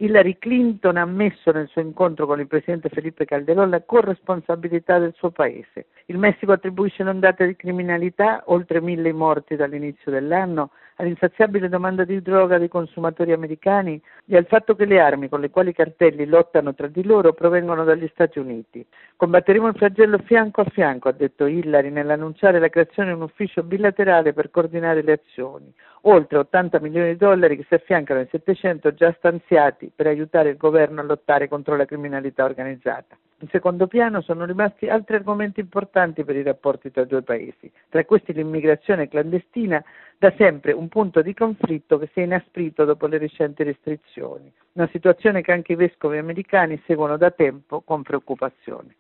Hillary Clinton ha ammesso nel suo incontro con il presidente Felipe Calderón la corresponsabilità del suo paese. Il Messico attribuisce l'ondata di criminalità, oltre 1000 morti dall'inizio dell'anno, all'insaziabile domanda di droga dei consumatori americani e al fatto che le armi con le quali i cartelli lottano tra di loro provengono dagli Stati Uniti. Combatteremo il flagello fianco a fianco, ha detto Hillary nell'annunciare la creazione di un ufficio bilaterale per coordinare le azioni. Oltre 80 milioni di dollari che si affiancano ai 700 già stanziati per aiutare il governo a lottare contro la criminalità organizzata. In secondo piano sono rimasti altri argomenti importanti per i rapporti tra i due paesi, tra questi l'immigrazione clandestina, da sempre un punto di conflitto che si è inasprito dopo le recenti restrizioni, una situazione che anche i vescovi americani seguono da tempo con preoccupazione.